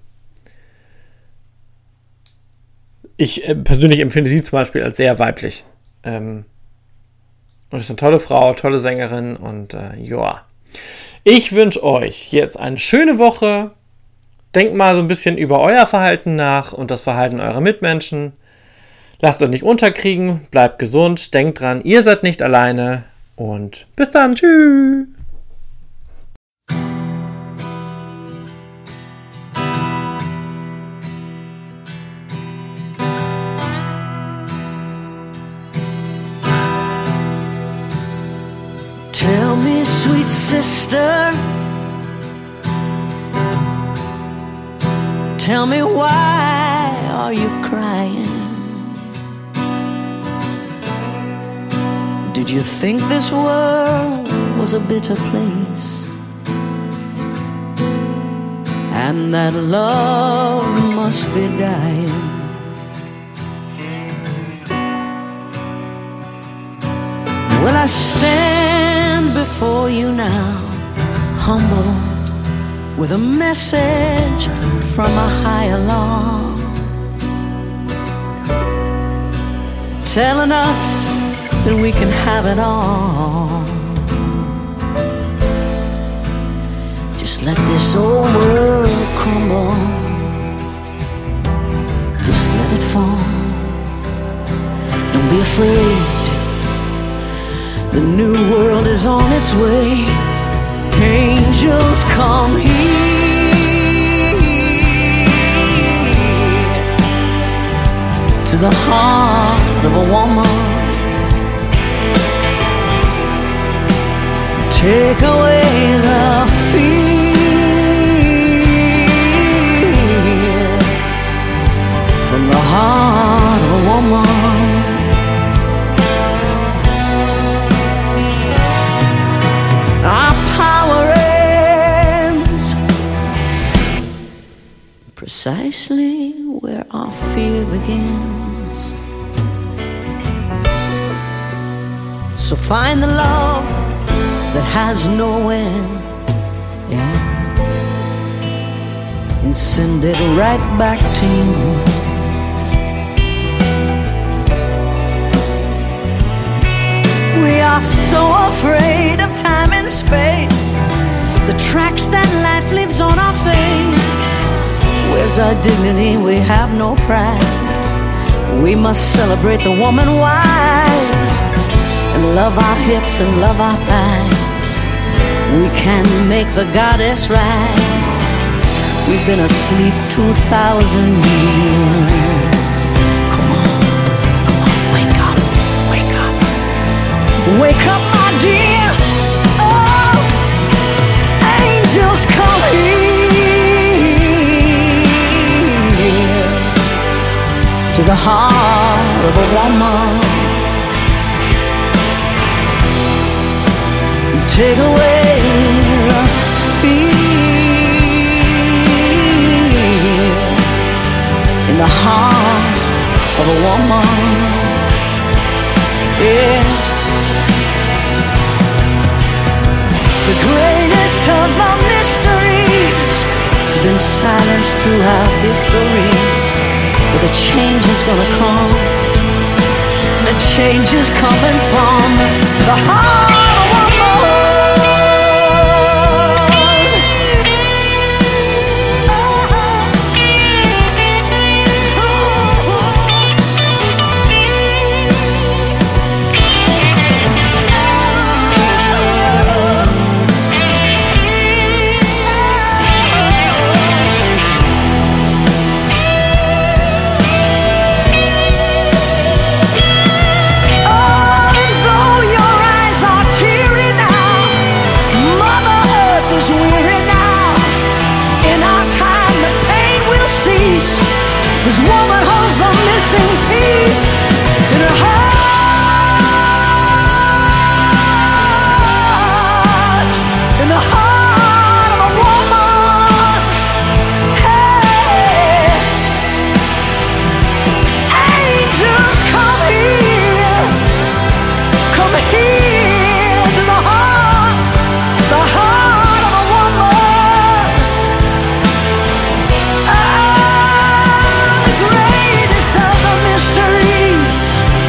ich persönlich empfinde sie zum Beispiel als sehr weiblich. Und ist eine tolle Frau, tolle Sängerin und Ich wünsche euch jetzt eine schöne Woche. Denkt mal so ein bisschen über euer Verhalten nach und das Verhalten eurer Mitmenschen. Lasst euch nicht unterkriegen, bleibt gesund, denkt dran, ihr seid nicht alleine und bis dann, tschüss. Tell me, sweet sister, tell me why are you crying? Did you think this world was a bitter place and that love must be dying? Well, I stand before you now, humbled with a message from a higher law, telling us that we can have it all. Just let this old world crumble, just let it fall. Don't be afraid, the new world is on its way. Angels come here to the heart of a woman. Take away the fear from the heart of a woman. Our power ends precisely where our fear begins. So find the love that has no end, yeah, and send it right back to you. We are so afraid of time and space, the tracks that life leaves on our face. Where's our dignity? We have no pride. We must celebrate the woman wise and love our hips and love our thighs. We can make the goddess rise. We've been asleep 2,000 years. Come on, wake up, wake up. Wake up, my dear. Oh, angels come here to the heart of a woman. Take away the fear in the heart of a woman. Yeah. The greatest of the mysteries has been silenced throughout history, but the change is gonna come. The change is coming from the heart of a woman. This woman holds the missing piece in her heart, in the heart of a woman. Hey, angels come here to the heart of a woman. Greatest of the mysteries,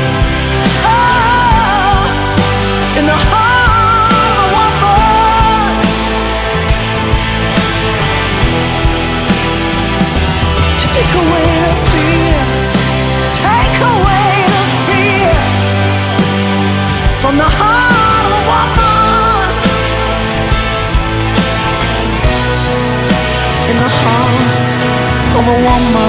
oh, in the heart of a woman. Take away the fear, take away the fear from the heart of a woman. In the heart of a woman.